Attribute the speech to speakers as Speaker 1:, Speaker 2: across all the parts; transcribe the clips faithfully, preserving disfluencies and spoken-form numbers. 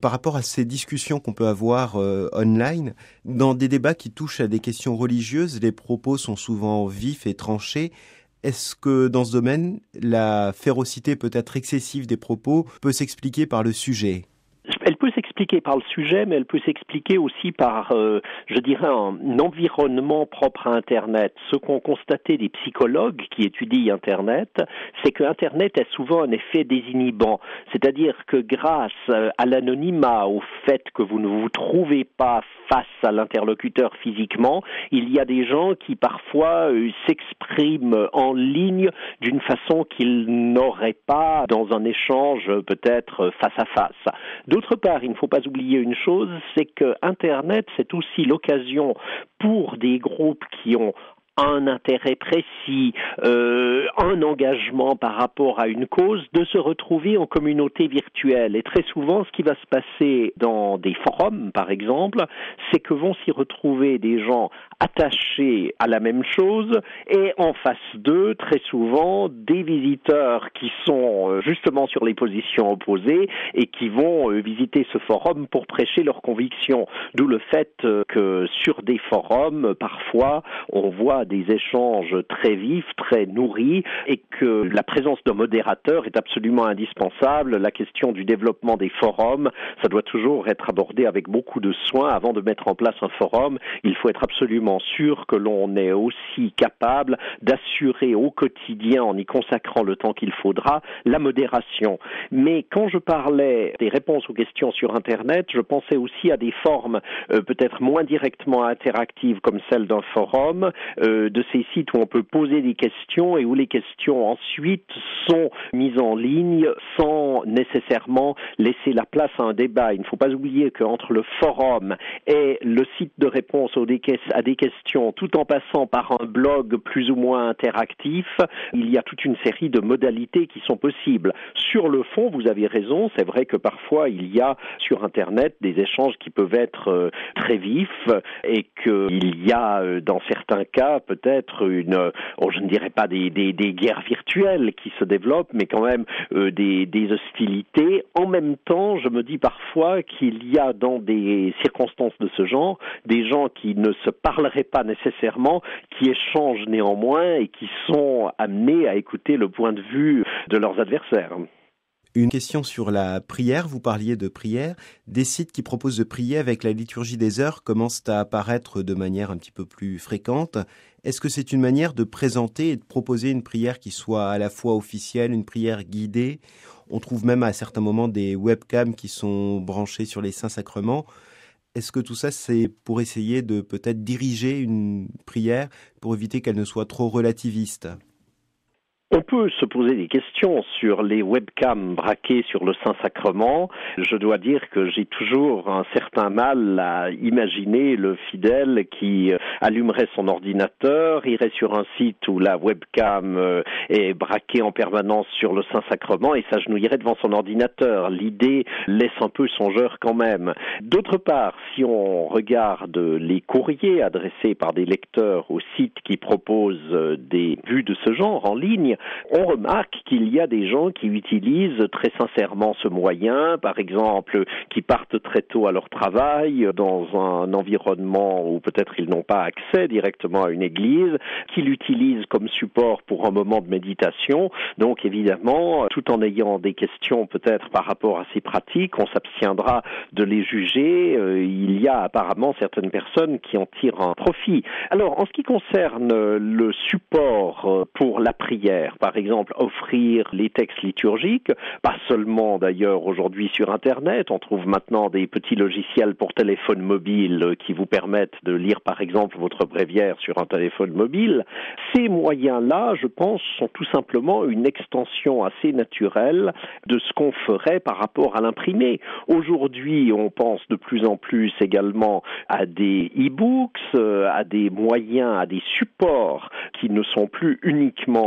Speaker 1: par rapport à ces discussions qu'on peut avoir euh, online, dans des débats qui touchent à des questions religieuses, les propos sont souvent vifs et tranchés. Est-ce que dans ce domaine, la férocité peut-être excessive des propos peut s'expliquer par le sujet ?
Speaker 2: Elle peut s'expliquer par le sujet, mais elle peut s'expliquer aussi par, euh, je dirais, un environnement propre à Internet. Ce qu'ont constaté des psychologues qui étudient Internet, c'est que Internet a souvent un effet désinhibant. C'est-à-dire que grâce à l'anonymat, au fait que vous ne vous trouvez pas face à l'interlocuteur physiquement, il y a des gens qui parfois euh, s'expriment en ligne d'une façon qu'ils n'auraient pas dans un échange peut-être face à face. D'autre part, il ne faut pas oublier une chose, c'est que Internet, c'est aussi l'occasion pour des groupes qui ont un intérêt précis, euh, un engagement par rapport à une cause, de se retrouver en communauté virtuelle. Et très souvent, ce qui va se passer dans des forums, par exemple, c'est que vont s'y retrouver des gens attachés à la même chose et en face d'eux, très souvent, des visiteurs qui sont justement sur les positions opposées et qui vont visiter ce forum pour prêcher leurs convictions. D'où le fait que sur des forums, parfois, on voit des échanges très vifs, très nourris, et que la présence d'un modérateur est absolument indispensable. La question du développement des forums, ça doit toujours être abordé avec beaucoup de soin. Avant de mettre en place un forum, il faut être absolument sûr que l'on est aussi capable d'assurer au quotidien, en y consacrant le temps qu'il faudra, la modération. Mais quand je parlais des réponses aux questions sur Internet, je pensais aussi à des formes euh, peut-être moins directement interactives comme celle d'un forum, euh, de ces sites où on peut poser des questions et où les questions ensuite sont mises en ligne sans nécessairement laisser la place à un débat. Il ne faut pas oublier qu'entre le forum et le site de réponse à des questions, tout en passant par un blog plus ou moins interactif, il y a toute une série de modalités qui sont possibles. Sur le fond, vous avez raison, c'est vrai que parfois il y a sur Internet des échanges qui peuvent être très vifs et qu'il y a dans certains cas peut-être une, oh, je ne dirais pas des, des, des guerres virtuelles qui se développent, mais quand même euh, des, des hostilités. En même temps, je me dis parfois qu'il y a dans des circonstances de ce genre des gens qui ne se parleraient pas nécessairement, qui échangent néanmoins et qui sont amenés à écouter le point de vue de leurs adversaires.
Speaker 1: Une question sur la prière, vous parliez de prière. Des sites qui proposent de prier avec la liturgie des heures commencent à apparaître de manière un petit peu plus fréquente. Est-ce que c'est une manière de présenter et de proposer une prière qui soit à la fois officielle, une prière guidée ? On trouve même à certains moments des webcams qui sont branchées sur les saints sacrements. Est-ce que tout ça, c'est pour essayer de peut-être diriger une prière pour éviter qu'elle ne soit trop relativiste ?
Speaker 2: On peut se poser des questions sur les webcams braquées sur le Saint-Sacrement. Je dois dire que j'ai toujours un certain mal à imaginer le fidèle qui allumerait son ordinateur, irait sur un site où la webcam est braquée en permanence sur le Saint-Sacrement et s'agenouillerait devant son ordinateur. L'idée laisse un peu songeur quand même. D'autre part, si on regarde les courriers adressés par des lecteurs aux sites qui proposent des vues de ce genre en ligne, on remarque qu'il y a des gens qui utilisent très sincèrement ce moyen, par exemple, qui partent très tôt à leur travail, dans un environnement où peut-être ils n'ont pas accès directement à une église, qui l'utilisent comme support pour un moment de méditation. Donc évidemment, tout en ayant des questions peut-être par rapport à ces pratiques, on s'abstiendra de les juger. Il y a apparemment certaines personnes qui en tirent un profit. Alors, en ce qui concerne le support pour la prière, par exemple, offrir les textes liturgiques, pas seulement d'ailleurs aujourd'hui sur Internet, on trouve maintenant des petits logiciels pour téléphone mobile qui vous permettent de lire par exemple votre bréviaire sur un téléphone mobile. Ces moyens-là, je pense, sont tout simplement une extension assez naturelle de ce qu'on ferait par rapport à l'imprimé. Aujourd'hui, on pense de plus en plus également à des e-books, à des moyens, à des supports qui ne sont plus uniquement la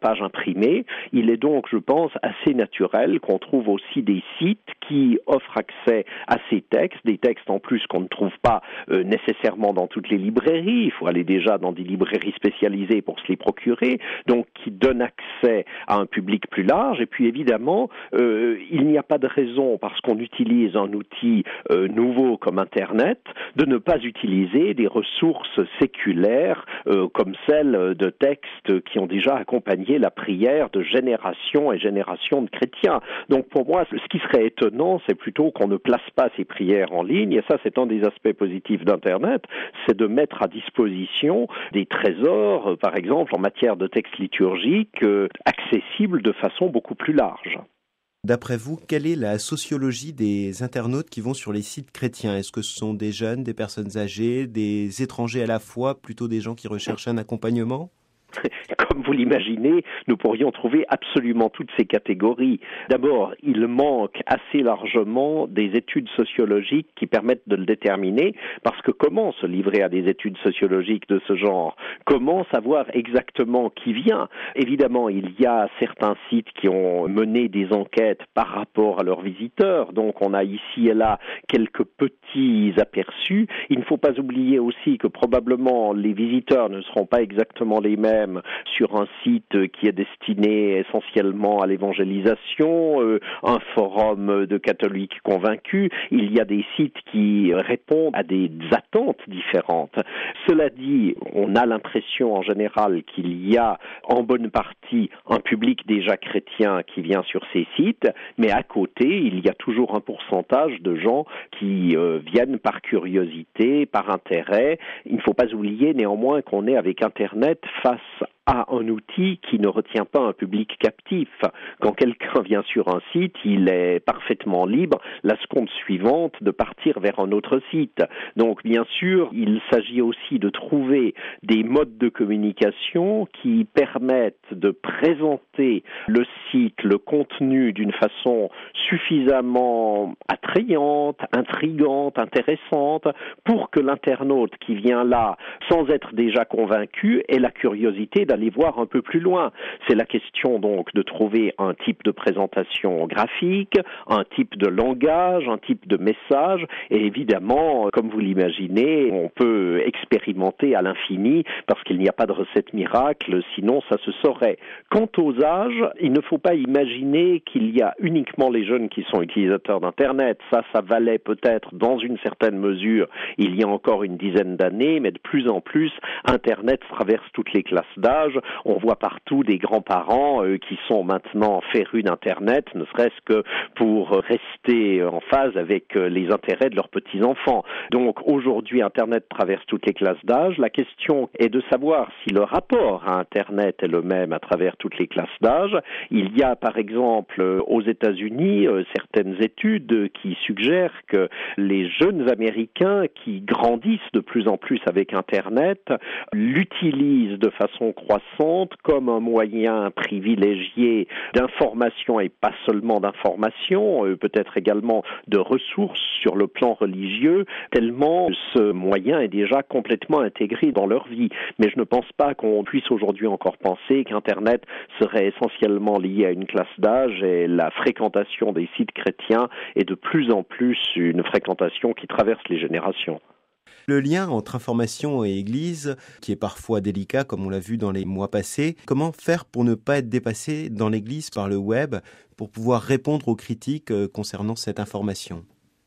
Speaker 2: page imprimée. Il est donc, je pense, assez naturel qu'on trouve aussi des sites qui offrent accès à ces textes, des textes en plus qu'on ne trouve pas euh, nécessairement dans toutes les librairies. Il faut aller déjà dans des librairies spécialisées pour se les procurer, donc qui donnent accès à un public plus large. Et puis évidemment, euh, il n'y a pas de raison, parce qu'on utilise un outil euh, nouveau comme Internet, de ne pas utiliser des ressources séculaires euh, comme celles de textes qui ont déjà accompagné la prière de générations et générations de chrétiens. Donc pour moi, ce qui serait étonnant, c'est plutôt qu'on ne place pas ces prières en ligne, et ça c'est un des aspects positifs d'Internet, c'est de mettre à disposition des trésors, euh, par exemple en matière de textes liturgiques, euh, accessibles de façon beaucoup plus large.
Speaker 1: D'après vous, quelle est la sociologie des internautes qui vont sur les sites chrétiens? Est-ce que ce sont des jeunes, des personnes âgées, des étrangers à la fois, plutôt des gens qui recherchent un accompagnement?
Speaker 2: Comme vous l'imaginez, nous pourrions trouver absolument toutes ces catégories. D'abord, il manque assez largement des études sociologiques qui permettent de le déterminer, parce que comment se livrer à des études sociologiques de ce genre? Comment savoir exactement qui vient? Évidemment, il y a certains sites qui ont mené des enquêtes par rapport à leurs visiteurs, donc on a ici et là quelques petits aperçus. Il ne faut pas oublier aussi que probablement les visiteurs ne seront pas exactement les mêmes sur un site qui est destiné essentiellement à l'évangélisation, euh, un forum de catholiques convaincus. Il y a des sites qui répondent à des attentes différentes. Cela dit, on a l'impression en général qu'il y a en bonne partie un public déjà chrétien qui vient sur ces sites, mais à côté, il y a toujours un pourcentage de gens qui euh, viennent par curiosité, par intérêt. Il ne faut pas oublier néanmoins qu'on est avec Internet face à un outil qui ne retient pas un public captif. Quand quelqu'un vient sur un site, il est parfaitement libre la seconde suivante de partir vers un autre site. Donc bien sûr, il s'agit aussi de trouver des modes de communication qui permettent de présenter le site, le contenu d'une façon suffisamment attrayante, intrigante, intéressante, pour que l'internaute qui vient là, sans être déjà convaincu, ait la curiosité d'aller voir un peu plus loin. C'est la question donc de trouver un type de présentation graphique, un type de langage, un type de message, et évidemment, comme vous l'imaginez, on peut expérimenter à l'infini parce qu'il n'y a pas de recette miracle, sinon ça se saurait. Quant aux âges, il ne faut pas imaginer qu'il y a uniquement les jeunes qui sont utilisateurs d'Internet. Ça, ça valait peut-être dans une certaine mesure il y a encore une dizaine d'années, mais de plus en plus, Internet traverse toutes les classes d'âge. On voit partout des grands-parents euh, qui sont maintenant férus d'Internet, ne serait-ce que pour rester en phase avec euh, les intérêts de leurs petits-enfants. Donc aujourd'hui, Internet traverse toutes les classes d'âge. La question est de savoir si le rapport à Internet est le même à travers toutes les classes d'âge. Il y a par exemple aux États-Unis euh, certaines études qui suggèrent que les jeunes Américains qui grandissent de plus en plus avec Internet l'utilisent de façon croissante comme un moyen privilégié d'information, et pas seulement d'information, euh, peut-être également de ressources sur le plan religieux, tellement ce moyen est déjà complètement intégré dans leur vie. Mais je ne pense pas qu'on puisse aujourd'hui encore penser qu'Internet serait essentiellement lié à une classe d'âge, et la fréquentation des sites chrétiens est de plus en plus une fréquentation qui traverse les générations.
Speaker 1: Le lien entre information et Église, qui est parfois délicat, comme on l'a vu dans les mois passés, comment faire pour ne pas être dépassé dans l'Église par le web, pour pouvoir répondre aux critiques concernant cette information ?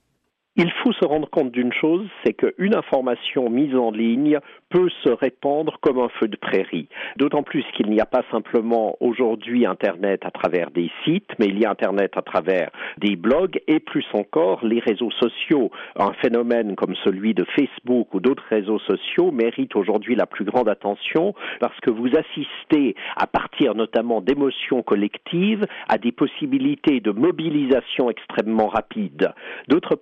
Speaker 2: Il faut se rendre compte d'une chose, c'est qu'une information mise en ligne peut se répandre comme un feu de prairie. D'autant plus qu'il n'y a pas simplement aujourd'hui Internet à travers des sites, mais il y a Internet à travers des blogs et plus encore les réseaux sociaux. Un phénomène comme celui de Facebook ou d'autres réseaux sociaux mérite aujourd'hui la plus grande attention parce que vous assistez, à partir notamment d'émotions collectives, à des possibilités de mobilisation extrêmement rapides. D'autre part, évidemment,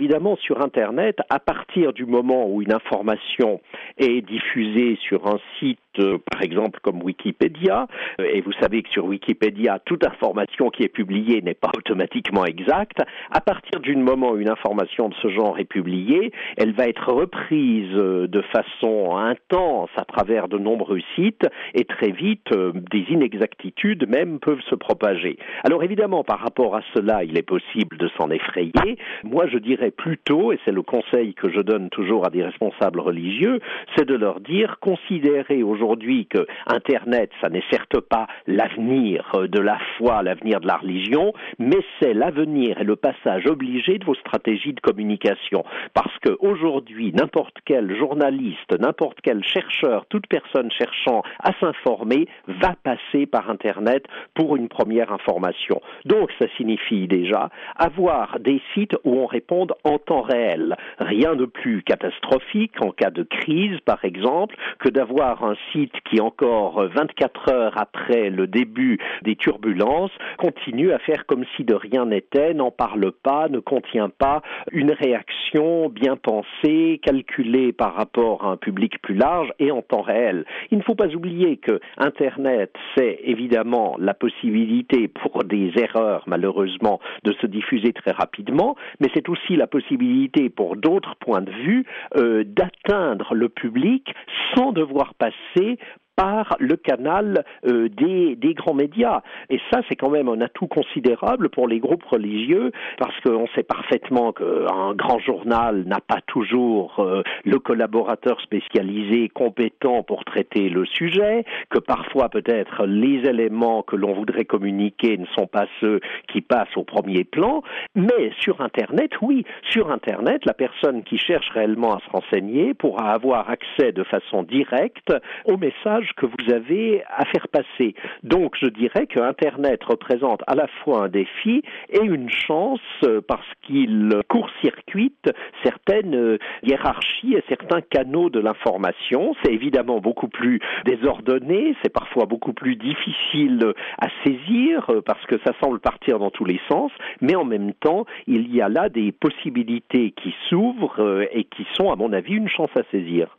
Speaker 2: évidemment, sur Internet, à partir du moment où une information est diffusée sur un site, euh, par exemple comme Wikipédia, euh, et vous savez que sur Wikipédia, toute information qui est publiée n'est pas automatiquement exacte, à partir du moment où une information de ce genre est publiée, elle va être reprise euh, de façon intense à travers de nombreux sites, et très vite, euh, des inexactitudes même peuvent se propager. Alors évidemment, par rapport à cela, il est possible de s'en effrayer. Moi, je dirais plutôt, et c'est le conseil que je donne toujours à des responsables religieux, c'est de leur dire, considérez aujourd'hui que Internet, ça n'est certes pas l'avenir de la foi, l'avenir de la religion, mais c'est l'avenir et le passage obligé de vos stratégies de communication. Parce qu'aujourd'hui, n'importe quel journaliste, n'importe quel chercheur, toute personne cherchant à s'informer va passer par Internet pour une première information. Donc, ça signifie déjà avoir des sites où on répond en temps réel. Rien de plus catastrophique en cas de crise, par exemple, que d'avoir un site qui, encore vingt-quatre heures après le début des turbulences, continue à faire comme si de rien n'était, n'en parle pas, ne contient pas une réaction bien pensée, calculée par rapport à un public plus large et en temps réel. Il ne faut pas oublier que Internet, c'est évidemment la possibilité pour des erreurs, malheureusement, de se diffuser très rapidement, mais c'est aussi la possibilité pour d'autres points de vue euh, d'atteindre le public sans devoir passer par le canal euh, des, des grands médias. Et ça, c'est quand même un atout considérable pour les groupes religieux, parce qu'on sait parfaitement qu'un grand journal n'a pas toujours euh, le collaborateur spécialisé compétent pour traiter le sujet, que parfois peut-être les éléments que l'on voudrait communiquer ne sont pas ceux qui passent au premier plan, mais sur Internet, oui, sur Internet, la personne qui cherche réellement à se renseigner pourra avoir accès de façon directe au message que vous avez à faire passer. Donc, je dirais que Internet représente à la fois un défi et une chance parce qu'il court-circuite certaines hiérarchies et certains canaux de l'information. C'est évidemment beaucoup plus désordonné, c'est parfois beaucoup plus difficile à saisir parce que ça semble partir dans tous les sens, mais en même temps, il y a là des possibilités qui s'ouvrent et qui sont, à mon avis, une chance à saisir.